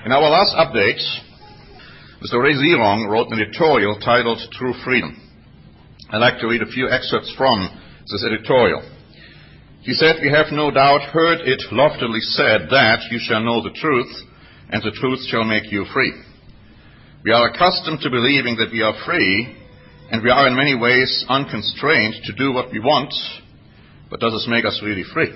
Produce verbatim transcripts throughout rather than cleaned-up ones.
In our last update, Mister Ray Zierong wrote an editorial titled True Freedom. I'd like to read a few excerpts from this editorial. He said, "We have no doubt heard it loftily said that you shall know the truth, and the truth shall make you free. We are accustomed to believing that we are free, and we are in many ways unconstrained to do what we want, but does this make us really free?"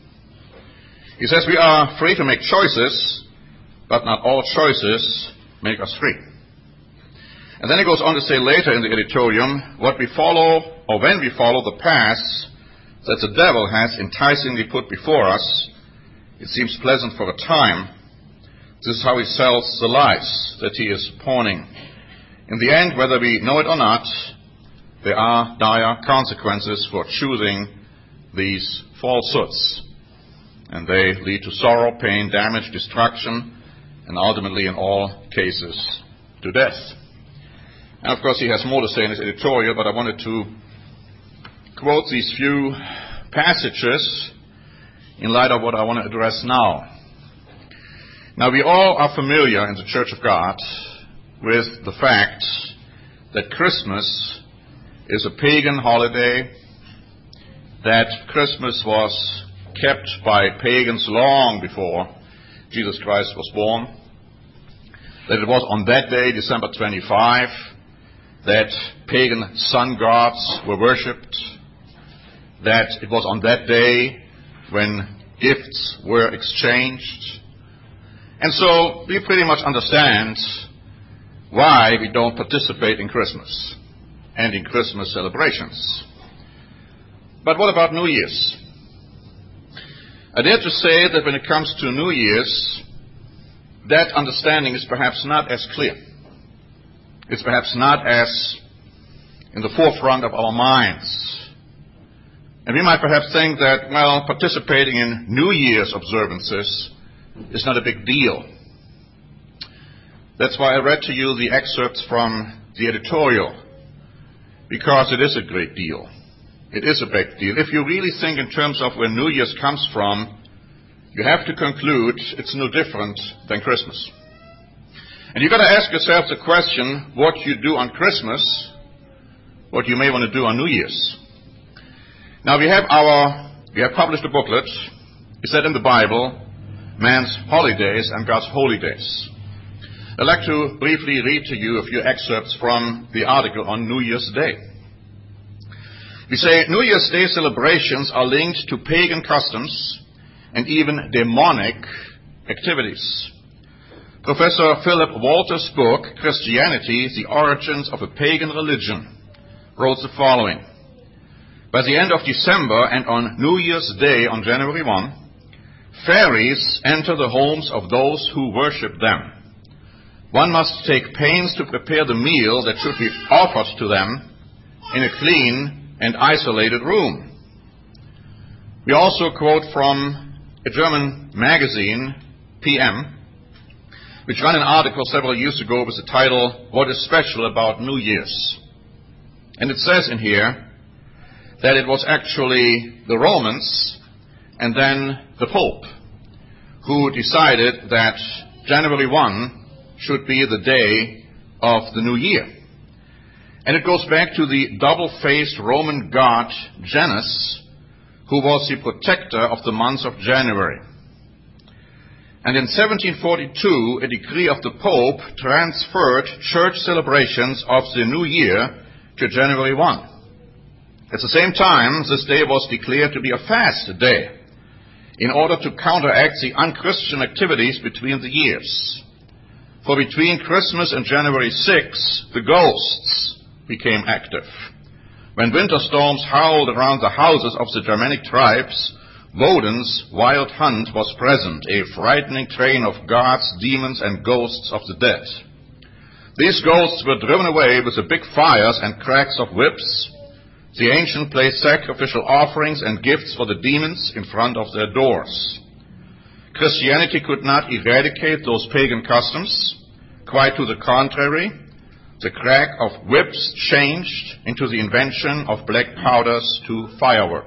He says we are free to make choices, but not all choices make us free. And then he goes on to say later in the editorium, what we follow, or when we follow the paths that the devil has enticingly put before us, it seems pleasant for a time. This is how he sells the lies that he is pawning. In the end, whether we know it or not, there are dire consequences for choosing these falsehoods. And they lead to sorrow, pain, damage, destruction, and ultimately, in all cases, to death. And of course, he has more to say in his editorial, but I wanted to quote these few passages in light of what I want to address now. Now, we all are familiar in the Church of God with the fact that Christmas is a pagan holiday, that Christmas was kept by pagans long before Jesus Christ was born, that it was on that day, December twenty-fifth, that pagan sun gods were worshipped, that it was on that day when gifts were exchanged. And so we pretty much understand why we don't participate in Christmas and in Christmas celebrations. But what about New Year's? I dare to say that when it comes to New Year's, that understanding is perhaps not as clear. It's perhaps not as in the forefront of our minds. And we might perhaps think that, well, participating in New Year's observances is not a big deal. That's why I read to you the excerpts from the editorial, because it is a great deal. It is a big deal. If you really think in terms of where New Year's comes from, you have to conclude it's no different than Christmas. And you've got to ask yourself the question, what you do on Christmas, what you may want to do on New Year's. Now we have our, we have published a booklet. It said in the Bible, Man's Holidays and God's Holy Days. I'd like to briefly read to you a few excerpts from the article on New Year's Day. We say, New Year's Day celebrations are linked to pagan customs and even demonic activities. Professor Philip Walter's book, Christianity, The Origins of a Pagan Religion, wrote the following. By the end of December and on New Year's Day on January first, fairies enter the homes of those who worship them. One must take pains to prepare the meal that should be offered to them in a clean and isolated room. We also quote from a German magazine, P M, which ran an article several years ago with the title, What is Special About New Year's? And it says in here that it was actually the Romans and then the Pope who decided that January first should be the day of the new year. And it goes back to the double-faced Roman god Janus, who was the protector of the month of January. And in seventeen forty-two, a decree of the Pope transferred church celebrations of the new year to January first. At the same time, this day was declared to be a fast day in order to counteract the unchristian activities between the years. For between Christmas and January sixth, the ghosts became active. When winter storms howled around the houses of the Germanic tribes, Woden's wild hunt was present, a frightening train of gods, demons, and ghosts of the dead. These ghosts were driven away with the big fires and cracks of whips. The ancient placed sacrificial offerings and gifts for the demons in front of their doors. Christianity could not eradicate those pagan customs. Quite to the contrary, the crack of whips changed into the invention of black powders to firework.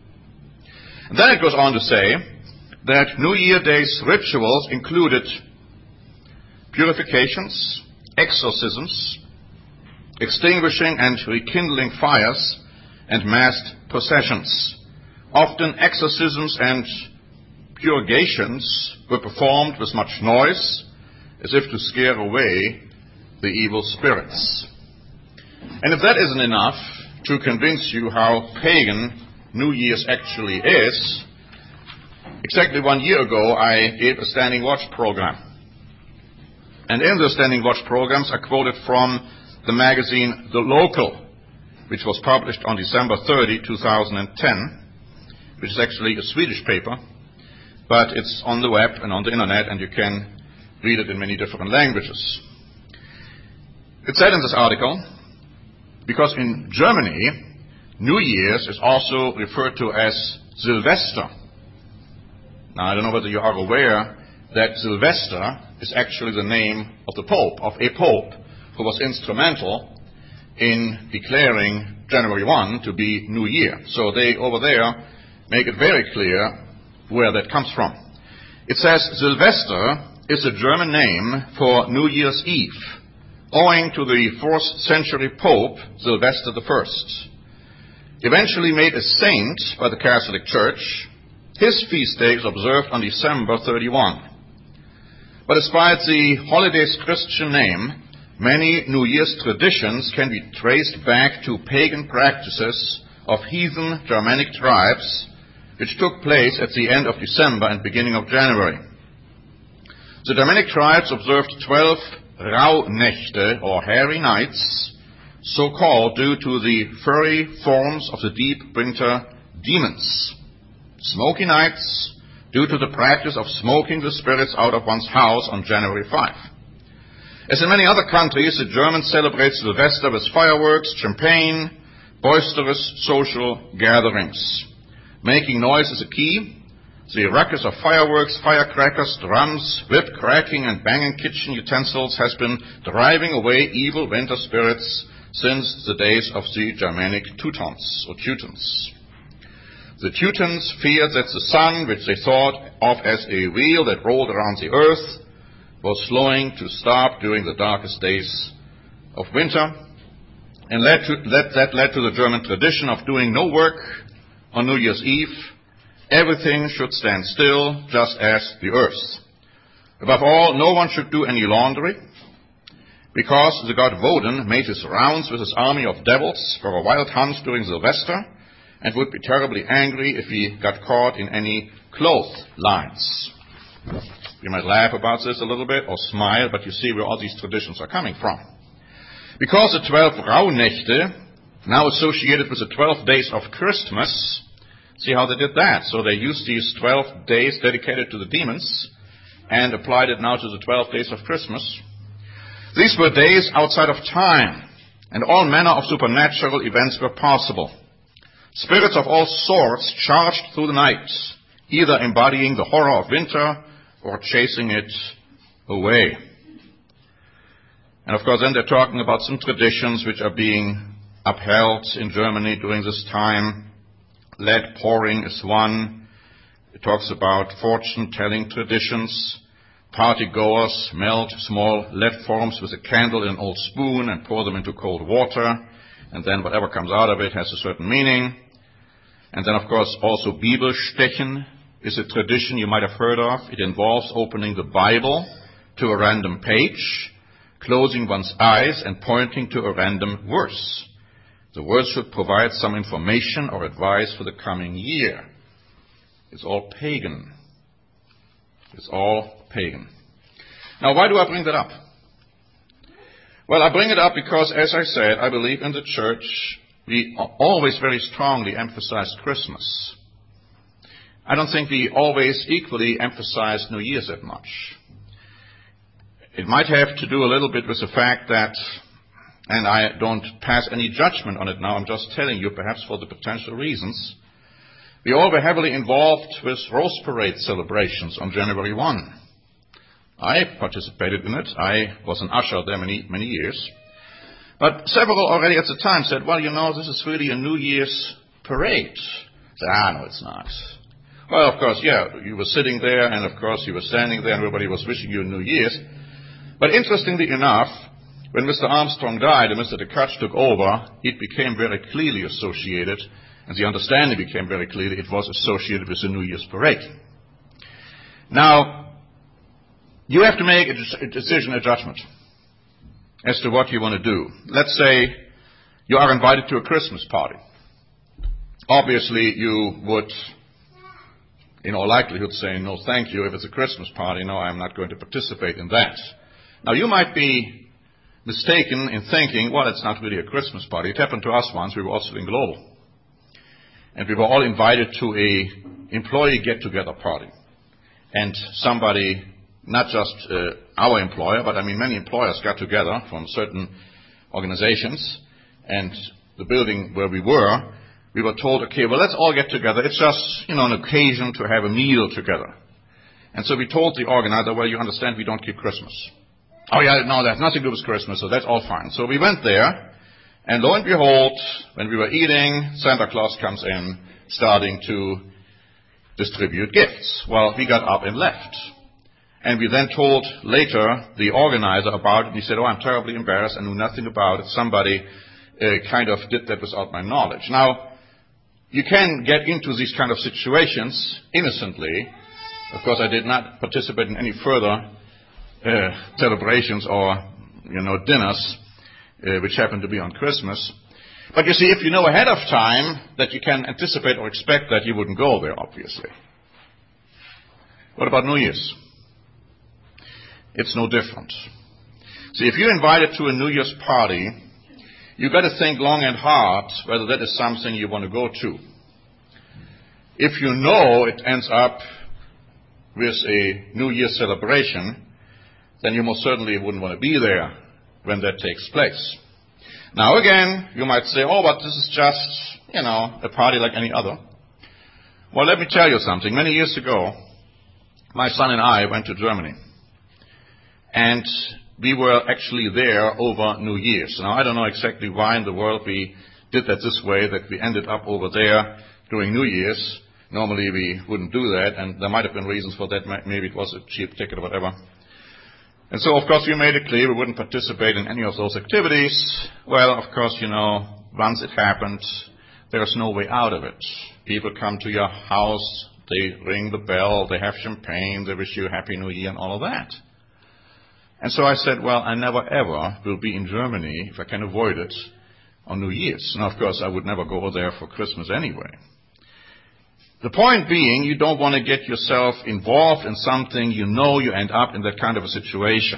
And then it goes on to say that New Year Day's rituals included purifications, exorcisms, extinguishing and rekindling fires, and masked processions. Often exorcisms and purgations were performed with much noise, as if to scare away the evil spirits. And if that isn't enough to convince you how pagan New Year's actually is, exactly one year ago I gave a Standing Watch program. And in the Standing Watch programs I quoted from the magazine The Local, which was published on December thirtieth, two thousand ten, which is actually a Swedish paper, but it's on the web and on the internet, and you can read it in many different languages. It said in this article, because in Germany, New Year's is also referred to as Silvester. Now, I don't know whether you are aware that Sylvester is actually the name of the Pope, of a Pope who was instrumental in declaring January first to be New Year. So they, over there, make it very clear where that comes from. It says Sylvester is a German name for New Year's Eve, owing to the fourth century Pope, Sylvester the First. Eventually made a saint by the Catholic Church, his feast day is observed on December thirty-first. But despite the holiday's Christian name, many New Year's traditions can be traced back to pagan practices of heathen Germanic tribes, which took place at the end of December and beginning of January. The Germanic tribes observed twelve Rauhnächte, or hairy nights, so called due to the furry forms of the deep winter demons. Smoky nights, due to the practice of smoking the spirits out of one's house on January fifth. As in many other countries, the Germans celebrate Sylvester with fireworks, champagne, boisterous social gatherings. Making noise is a key. The ruckus of fireworks, firecrackers, drums, whip cracking, and banging kitchen utensils has been driving away evil winter spirits since the days of the Germanic Teutons or Teutons. The Teutons feared that the sun, which they thought of as a wheel that rolled around the earth, was slowing to stop during the darkest days of winter, and led to, that, that led to the German tradition of doing no work on New Year's Eve. Everything should stand still, just as the earth. Above all, no one should do any laundry, because the god Woden made his rounds with his army of devils for a wild hunt during Sylvester, and would be terribly angry if he got caught in any clothes lines. You might laugh about this a little bit or smile, but you see where all these traditions are coming from. Because the twelve Rauhnächte, now associated with the twelve days of Christmas, see how they did that. So they used these twelve days dedicated to the demons and applied it now to the twelve days of Christmas. These were days outside of time, and all manner of supernatural events were possible. Spirits of all sorts charged through the night, either embodying the horror of winter or chasing it away. And of course, then they're talking about some traditions which are being upheld in Germany during this time. Lead pouring is one. It talks about fortune-telling traditions. Party-goers melt small lead forms with a candle in an old spoon and pour them into cold water, and then whatever comes out of it has a certain meaning. And then, of course, also Bibelstechen is a tradition you might have heard of. It involves opening the Bible to a random page, closing one's eyes, and pointing to a random verse. The verse should provide some information or advice for the coming year. It's all pagan. It's all pagan. Now, why do I bring that up? Well, I bring it up because, as I said, I believe in the church we always very strongly emphasize Christmas. I don't think we always equally emphasize New Year's that much. It might have to do a little bit with the fact that, and I don't pass any judgment on it now, I'm just telling you, perhaps for the potential reasons, we all were heavily involved with Rose Parade celebrations on January first. I participated in it. I was an usher there many, many years. But several already at the time said, well, you know, this is really a New Year's parade. I said, ah, no, it's not. Well, of course, yeah, you were sitting there, and of course you were standing there, and everybody was wishing you a New Year's. But interestingly enough, when Mister Armstrong died and Mister DeKutch took over, it became very clearly associated, and the understanding became very clearly it was associated with the New Year's parade. Now, you have to make a decision, a judgment, as to what you want to do. Let's say you are invited to a Christmas party. Obviously, you would, in all likelihood, say, no, thank you. If it's a Christmas party, no, I'm not going to participate in that. Now, you might be mistaken in thinking, well, it's not really a Christmas party. It happened to us once. We were also in Global. And we were all invited to a employee get-together party. And somebody, not just uh, our employer, but I mean many employers got together from certain organizations. And the building where we were, we were told, okay, well, let's all get together. It's just, you know, an occasion to have a meal together. And so we told the organizer, well, you understand we don't keep Christmas. Oh, yeah, no, that's nothing to do with Christmas, so that's all fine. So we went there, and lo and behold, when we were eating, Santa Claus comes in, starting to distribute gifts. Well, we got up and left. And we then told later the organizer about it, and he said, oh, I'm terribly embarrassed, I knew nothing about it. Somebody uh, kind of did that without my knowledge. Now, you can get into these kind of situations innocently. Of course, I did not participate in any further uh, celebrations or, you know, dinners, uh, which happened to be on Christmas. But you see, if you know ahead of time that you can anticipate or expect that, you wouldn't go there, obviously. What about New Year's? It's no different. See, if you're invited to a New Year's party, you've got to think long and hard whether that is something you want to go to. If you know it ends up with a New Year's celebration, then you most certainly wouldn't want to be there when that takes place. Now again, you might say, oh, but this is just, you know, a party like any other. Well, let me tell you something. Many years ago, my son and I went to Germany. And we were actually there over New Year's. Now, I don't know exactly why in the world we did that this way, that we ended up over there during New Year's. Normally we wouldn't do that, and there might have been reasons for that. Maybe it was a cheap ticket or whatever. And so, of course, we made it clear we wouldn't participate in any of those activities. Well, of course, you know, once it happened, there's no way out of it. People come to your house, they ring the bell, they have champagne, they wish you a Happy New Year and all of that. And so I said, well, I never ever will be in Germany, if I can avoid it, on New Year's. Now, of course, I would never go there for Christmas anyway. The point being, you don't want to get yourself involved in something you know you end up in that kind of a situation.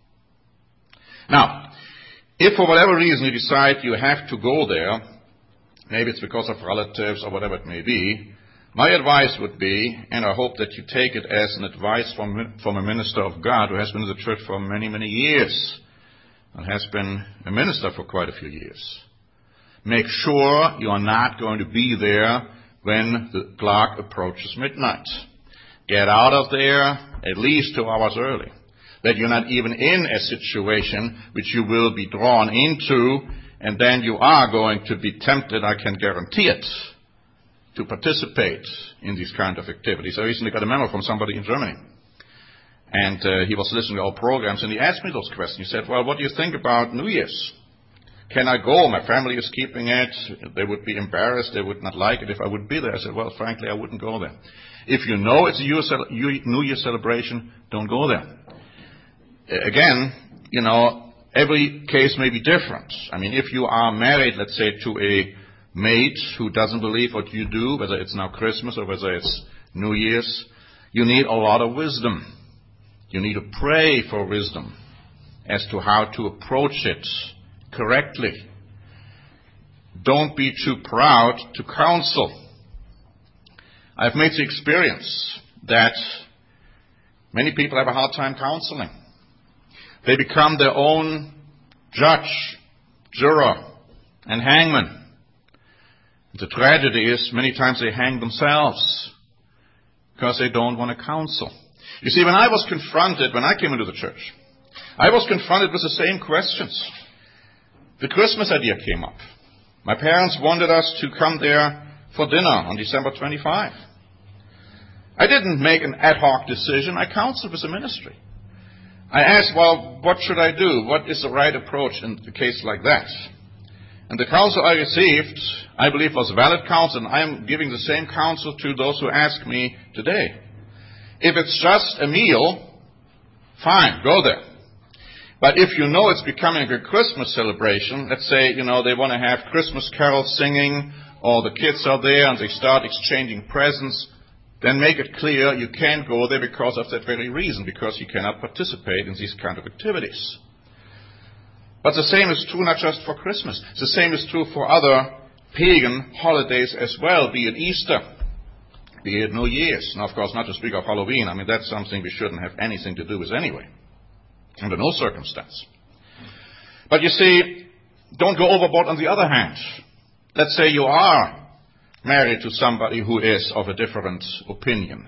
Now, if for whatever reason you decide you have to go there, maybe it's because of relatives or whatever it may be, my advice would be, and I hope that you take it as an advice from, from a minister of God who has been in the church for many, many years, and has been a minister for quite a few years. Make sure you are not going to be there when the clock approaches midnight. Get out of there at least two hours early. That you're not even in a situation which you will be drawn into, and then you are going to be tempted, I can guarantee it, to participate in these kind of activities. I recently got a memo from somebody in Germany. And uh, he was listening to our programs, and he asked me those questions. He said, well, what do you think about New Year's? Can I go? My family is keeping it. They would be embarrassed. They would not like it if I would be there. I said, well, frankly, I wouldn't go there. If you know it's a New Year celebration, don't go there. Again, you know, every case may be different. I mean, if you are married, let's say, to a maid who doesn't believe what you do, whether it's now Christmas or whether it's New Year's, you need a lot of wisdom. You need to pray for wisdom as to how to approach it correctly. Don't be too proud to counsel. I've made the experience that many people have a hard time counseling. They become their own judge, juror, and hangman. The tragedy is many times they hang themselves because they don't want to counsel. You see, when I was confronted, when I came into the church, I was confronted with the same questions. The Christmas idea came up. My parents wanted us to come there for dinner on December twenty-fifth. I didn't make an ad hoc decision. I counseled with the ministry. I asked, well, what should I do? What is the right approach in a case like that? And the counsel I received, I believe, was valid counsel, and I am giving the same counsel to those who ask me today. If it's just a meal, fine, go there. But if you know it's becoming a Christmas celebration, let's say, you know, they want to have Christmas carols singing, or the kids are there and they start exchanging presents, then make it clear you can't go there because of that very reason, because you cannot participate in these kind of activities. But the same is true not just for Christmas. The same is true for other pagan holidays as well, be it Easter, be it New Year's. Now, of course, not to speak of Halloween. I mean, that's something we shouldn't have anything to do with anyway, under no circumstance. But you see, don't go overboard on the other hand. Let's say you are married to somebody who is of a different opinion.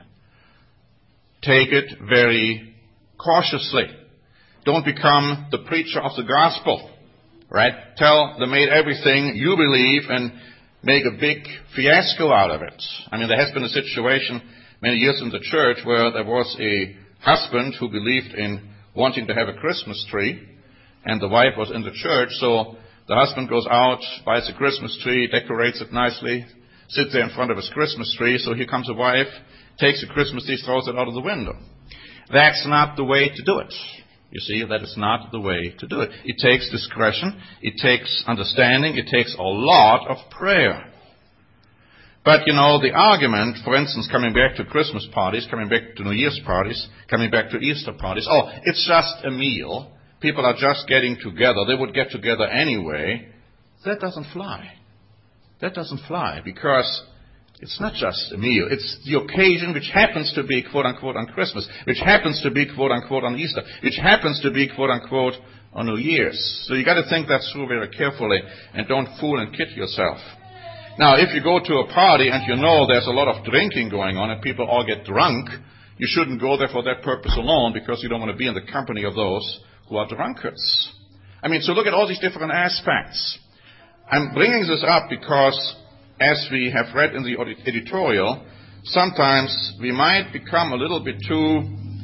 Take it very cautiously. Don't become the preacher of the gospel, right? Tell the maid everything you believe and make a big fiasco out of it. I mean, there has been a situation many years in the church where there was a husband who believed in wanting to have a Christmas tree, and the wife was in the church, so the husband goes out, buys a Christmas tree, decorates it nicely, sits there in front of his Christmas tree, so here comes the wife, takes the Christmas tree, throws it out of the window. That's not the way to do it. You see, that is not the way to do it. It takes discretion, it takes understanding, it takes a lot of prayer. But, you know, the argument, for instance, coming back to Christmas parties, coming back to New Year's parties, coming back to Easter parties, oh, it's just a meal, people are just getting together, they would get together anyway, that doesn't fly. That doesn't fly, because it's not just a meal. It's the occasion which happens to be, quote-unquote, on Christmas, which happens to be, quote-unquote, on Easter, which happens to be, quote-unquote, on New Year's. So you got to think that through very carefully and don't fool and kid yourself. Now, if you go to a party and you know there's a lot of drinking going on and people all get drunk, you shouldn't go there for that purpose alone, because you don't want to be in the company of those who are drunkards. I mean, so look at all these different aspects. I'm bringing this up because, as we have read in the editorial, sometimes we might become a little bit too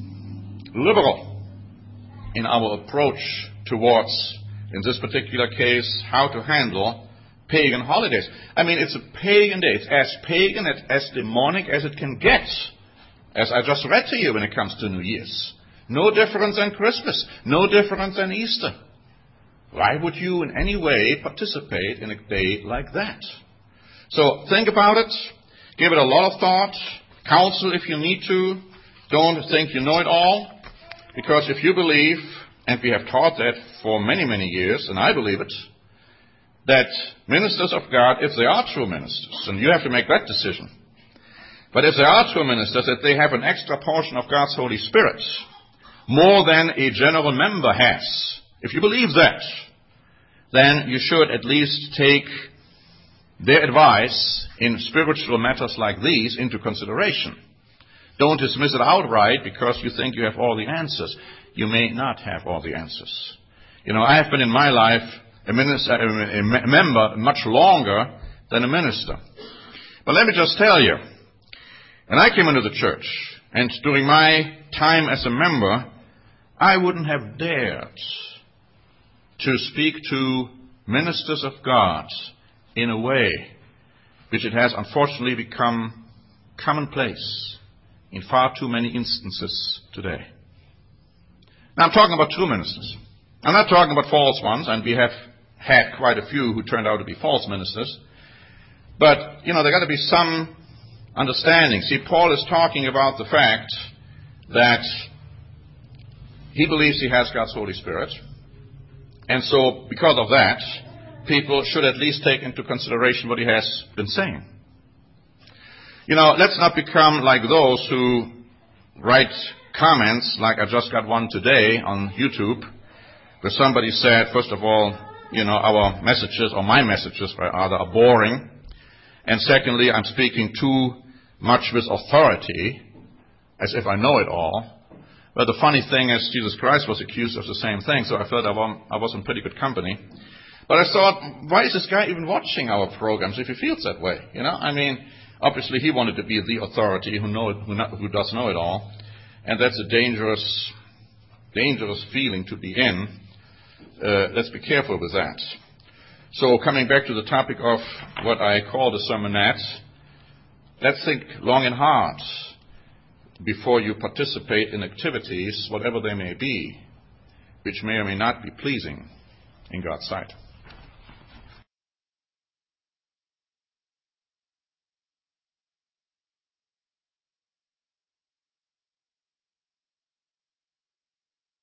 liberal in our approach towards, in this particular case, how to handle pagan holidays. I mean, it's a pagan day. It's as pagan, as demonic as it can get, as I just read to you when it comes to New Year's. No difference than Christmas. No difference than Easter. Why would you in any way participate in a day like that? So think about it. Give it a lot of thought. Counsel if you need to. Don't think you know it all. Because if you believe, and we have taught that for many, many years, and I believe it, that ministers of God, if they are true ministers, and you have to make that decision, but if they are true ministers, that they have an extra portion of God's Holy Spirit, more than a general member has. If you believe that, then you should at least take their advice in spiritual matters like these into consideration. Don't dismiss it outright because you think you have all the answers. You may not have all the answers. You know, I have been in my life a, minister, a member much longer than a minister. But let me just tell you, when I came into the church, and during my time as a member, I wouldn't have dared to speak to ministers of God in a way which it has unfortunately become commonplace in far too many instances today. Now I'm talking about true ministers. I'm not talking about false ones, and we have had quite a few who turned out to be false ministers. But, you know, there got to be some understanding. See, Paul is talking about the fact that he believes he has God's Holy Spirit. And so, because of that, people should at least take into consideration what he has been saying. You know, let's not become like those who write comments, like I just got one today on YouTube, where somebody said, first of all, you know, our messages, or my messages rather, are boring. And secondly, I'm speaking too much with authority, as if I know it all. But the funny thing is, Jesus Christ was accused of the same thing, so I felt I was in pretty good company. But I thought, why is this guy even watching our programs if he feels that way? You know, I mean, obviously he wanted to be the authority who know it, who, not, who does know it all, and that's a dangerous dangerous feeling to be in. Uh, let's be careful with that. So coming back to the topic of what I call the sermonette, let's think long and hard before you participate in activities, whatever they may be, which may or may not be pleasing in God's sight.